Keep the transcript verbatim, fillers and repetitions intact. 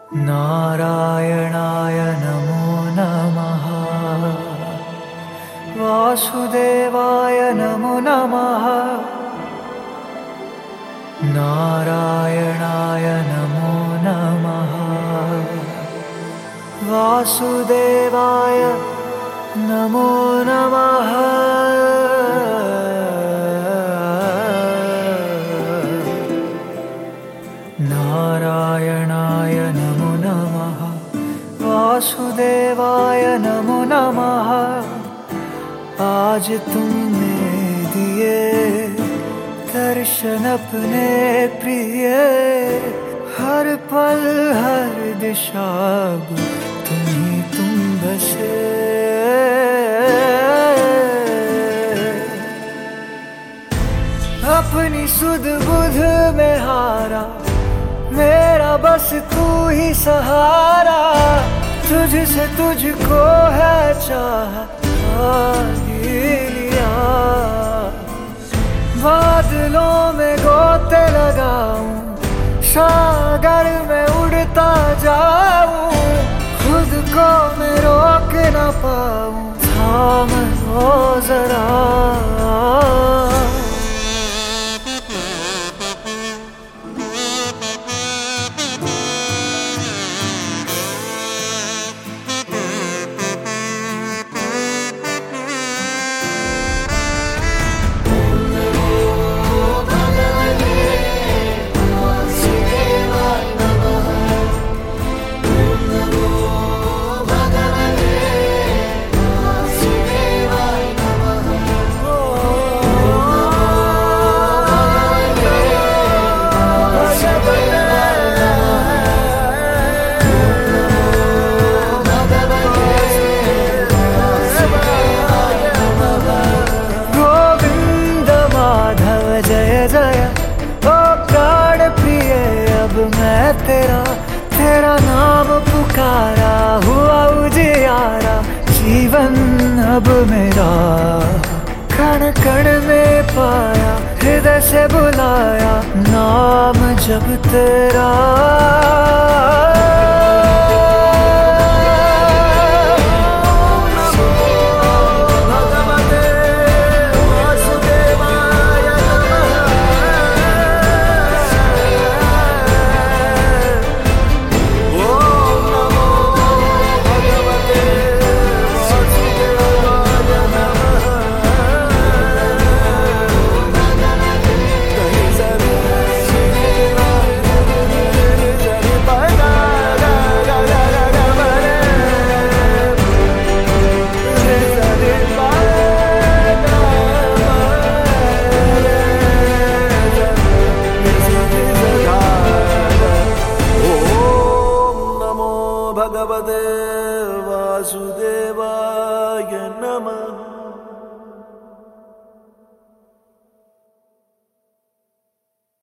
नारायणाय नमो नमः। वासुदेवाय नमो नमः। नारायणाय नमो नमः। वासुदेवाय नमो नमः। नारायणाय नमो नमः। वासुदेवाय नमो नमः। आज तुमने दिए दर्शन अपने प्रिय, हर पल हर दिशा तुम ही तुम बसे। अपनी सुध बुध में हारा, मेरा बस तू ही सहारा। तुझसे तुझको है चाह लिया। बादलों में गोते लगाऊं, सागर में उड़ता जाऊं। खुद को मैं रोक न पाऊं, थाम लो जरा। जय जय ओ प्राण प्रिय, अब मैं तेरा तेरा नाम पुकारा। हुआ उजियारा जीवन अब मेरा, कण कण में पाया हृदय से बुलाया नाम जब तेरा। भगवते वासुदेवाय नमः।